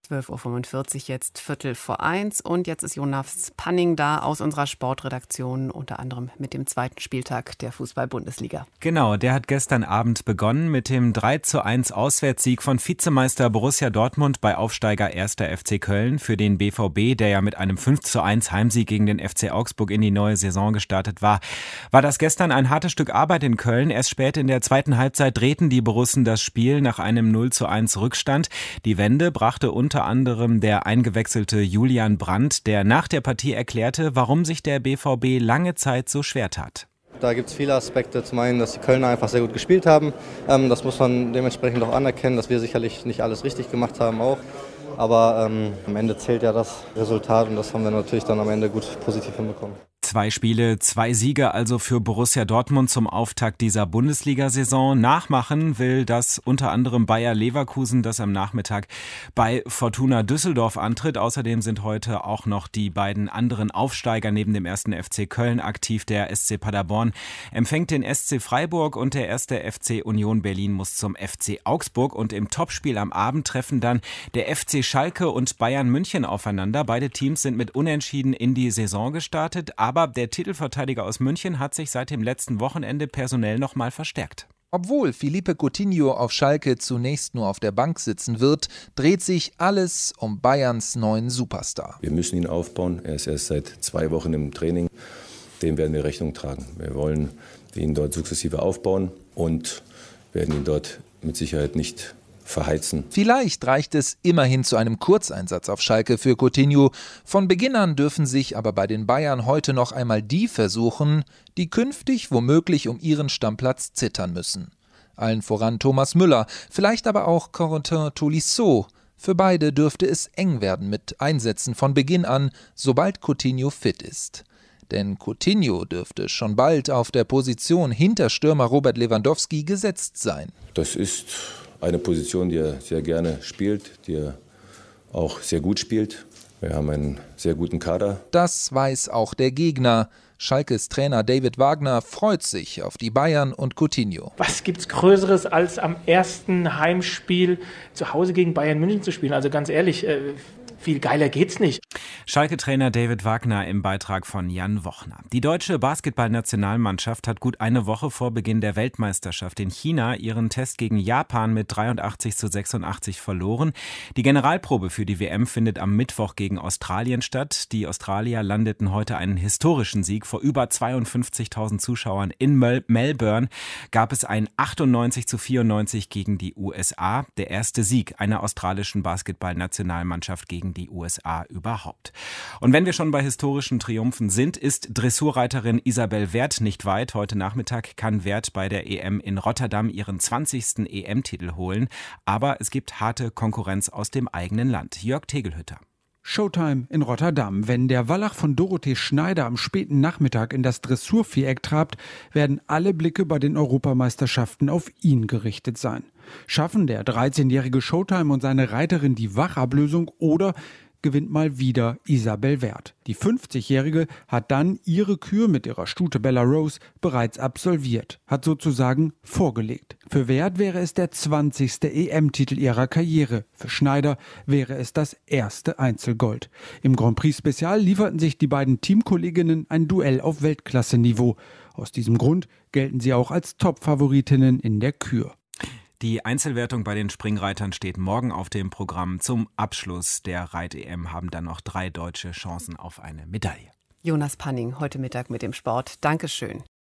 12:45 Uhr jetzt, 12:45 und jetzt ist Jonas Panning da aus unserer Sportredaktion, unter anderem mit dem zweiten Spieltag der Fußball-Bundesliga. Genau, der hat gestern Abend begonnen mit dem 3:1 Auswärtssieg von Vizemeister Borussia Dortmund bei Aufsteiger 1. FC Köln. Für den BVB, der ja mit einem 5:1 Heimsieg gegen den FC Augsburg in die neue Saison gestartet war das gestern ein hartes Stück Arbeit in Köln. Erst spät in der zweiten Halbzeit drehten die Borussen das Spiel nach einem 0:1 Rückstand. Die Wende brachte unter anderem der eingewechselte Julian Brandt, der nach der Partie erklärte, warum sich der BVB lange Zeit so schwer tat. Da gibt es viele Aspekte. Zum einen, dass die Kölner einfach sehr gut gespielt haben. Das muss man dementsprechend auch anerkennen, dass wir sicherlich nicht alles richtig gemacht haben auch. Aber am Ende zählt ja das Resultat und das haben wir natürlich dann am Ende gut positiv hinbekommen. 2 Spiele, 2 Siege also für Borussia Dortmund zum Auftakt dieser Bundesliga-Saison. Nachmachen will das unter anderem Bayer Leverkusen, das am Nachmittag bei Fortuna Düsseldorf antritt. Außerdem sind heute auch noch die beiden anderen Aufsteiger neben dem 1. FC Köln aktiv. Der SC Paderborn empfängt den SC Freiburg und der 1. FC Union Berlin muss zum FC Augsburg. Und im Topspiel am Abend treffen dann der FC Schalke und Bayern München aufeinander. Beide Teams sind mit Unentschieden in die Saison gestartet, aber der Titelverteidiger aus München hat sich seit dem letzten Wochenende personell noch mal verstärkt. Obwohl Philippe Coutinho auf Schalke zunächst nur auf der Bank sitzen wird, dreht sich alles um Bayerns neuen Superstar. Wir müssen ihn aufbauen. Er ist erst seit 2 Wochen im Training. Dem werden wir Rechnung tragen. Wir wollen ihn dort sukzessive aufbauen und werden ihn dort mit Sicherheit nicht verheizen. Vielleicht reicht es immerhin zu einem Kurzeinsatz auf Schalke für Coutinho. Von Beginn an dürfen sich aber bei den Bayern heute noch einmal die versuchen, die künftig womöglich um ihren Stammplatz zittern müssen. Allen voran Thomas Müller, vielleicht aber auch Corentin Tolisso. Für beide dürfte es eng werden mit Einsätzen von Beginn an, sobald Coutinho fit ist. Denn Coutinho dürfte schon bald auf der Position hinter Stürmer Robert Lewandowski gesetzt sein. Das ist eine Position, die er sehr gerne spielt, die er auch sehr gut spielt. Wir haben einen sehr guten Kader. Das weiß auch der Gegner. Schalkes Trainer David Wagner freut sich auf die Bayern und Coutinho. Was gibt's Größeres, als am ersten Heimspiel zu Hause gegen Bayern München zu spielen? Also ganz ehrlich, viel geiler geht's nicht. Schalke-Trainer David Wagner im Beitrag von Jan Wochner. Die deutsche Basketball-Nationalmannschaft hat gut eine Woche vor Beginn der Weltmeisterschaft in China ihren Test gegen Japan mit 83:86 verloren. Die Generalprobe für die WM findet am Mittwoch gegen Australien statt. Die Australier landeten heute einen historischen Sieg. Vor über 52.000 Zuschauern in Melbourne gab es ein 98:94 gegen die USA. Der erste Sieg einer australischen Basketball-Nationalmannschaft gegen die USA überhaupt. Und wenn wir schon bei historischen Triumphen sind, ist Dressurreiterin Isabel Werth nicht weit. Heute Nachmittag kann Werth bei der EM in Rotterdam ihren 20. EM-Titel holen. Aber es gibt harte Konkurrenz aus dem eigenen Land. Jörg Tegelhütter. Showtime in Rotterdam. Wenn der Wallach von Dorothee Schneider am späten Nachmittag in das Dressurviereck trabt, werden alle Blicke bei den Europameisterschaften auf ihn gerichtet sein. Schaffen der 13-jährige Showtime und seine Reiterin die Wachablösung oder gewinnt mal wieder Isabel Werth. Die 50-Jährige hat dann ihre Kür mit ihrer Stute Bella Rose bereits absolviert, hat sozusagen vorgelegt. Für Werth wäre es der 20. EM-Titel ihrer Karriere. Für Schneider wäre es das erste Einzelgold. Im Grand Prix Spezial lieferten sich die beiden Teamkolleginnen ein Duell auf Weltklasse-Niveau. Aus diesem Grund gelten sie auch als Top-Favoritinnen in der Kür. Die Einzelwertung bei den Springreitern steht morgen auf dem Programm. Zum Abschluss der Reit-EM haben dann noch 3 Deutsche Chancen auf eine Medaille. Jonas Panning heute Mittag mit dem Sport. Dankeschön.